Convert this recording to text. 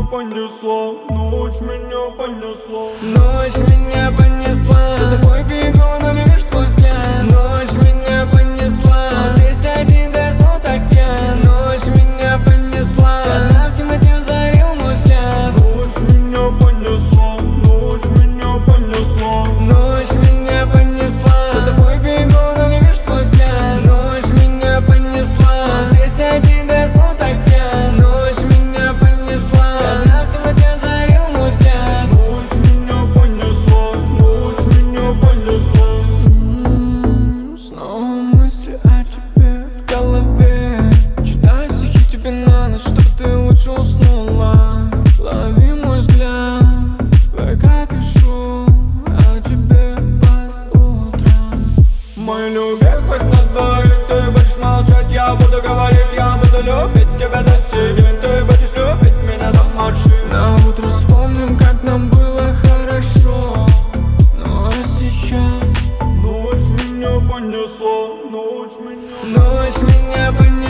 понесла, ночь меня понесла. Ночь меня понесла, за тобой бегу, но не вижу твой взгляд. Ночь меня понесла, снова здесь один, да я снова так пьян. Ночь меня понесла, она в темноте озарил мой взгляд. Ночь меня понесла, ночь меня понесла. Ночь меня понесла, за тобой бегу, но не вижу твой взгляд. Ночь меня понесла, снова здесь один, да я снова так пьян. Ночь меня понесла, она в темноте озарил мой взгляд. Ночь меня понесла, ночь меня понесла. Снова мысли о тебе в голове. Читаю стихи тебе на ночь, чтобы ты лучше уснула. Лови мой взгляд, ВК пишу о тебе под утро. Мой любимый, хоть на двоих, ты будешь молчать, я буду говорить, я буду любить тебя до сих день. Ты будешь любить меня до машины. На утро вспомним, как нам было хорошо. Ну а сейчас Ночь меня понесла, ночь меня. ночь меня понесла.